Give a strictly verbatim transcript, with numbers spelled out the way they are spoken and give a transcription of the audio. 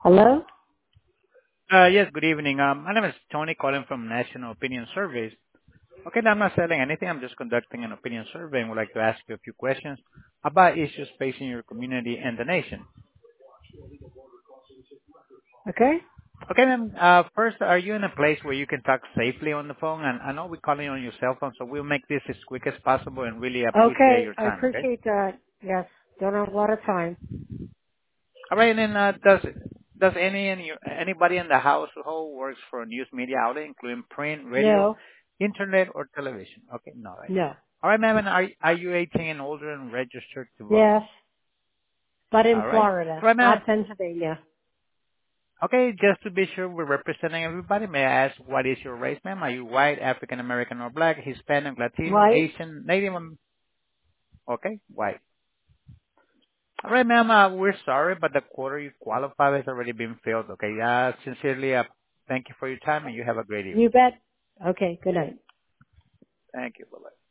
Hello? Uh Yes, good evening. Um, My name is Tony calling from National Opinion Surveys. Okay, now I'm not selling anything. I'm just conducting an opinion survey and would like to ask you a few questions about issues facing your community and the nation. Okay. Okay, then, uh, first, are you in a place where you can talk safely on the phone? And I know we're calling on your cell phone, so we'll make this as quick as possible and really appreciate Okay, your I time, okay? appreciate that. Yes, don't have a lot of time. All right, and then, uh, does does any in your, anybody in the household works for a news media outlet, including print, radio, No, internet, or television? Okay, no, right. no. All right, ma'am, and are are you eighteen and older and registered to vote? Yes, but in All right. Florida, All right, ma'am. not Pennsylvania. Okay, just to be sure we're representing everybody, may I ask what is your race, ma'am? Are you white, African American, or black, Hispanic, Latino, Right? Asian, Native? Am- Okay, white. All right, ma'am. Uh, we're sorry, but the quota you qualify has already been filled. Okay. Uh, sincerely, uh, thank you for your time, and you have a great evening. You bet. Okay, good night. Thank you. Bye bye.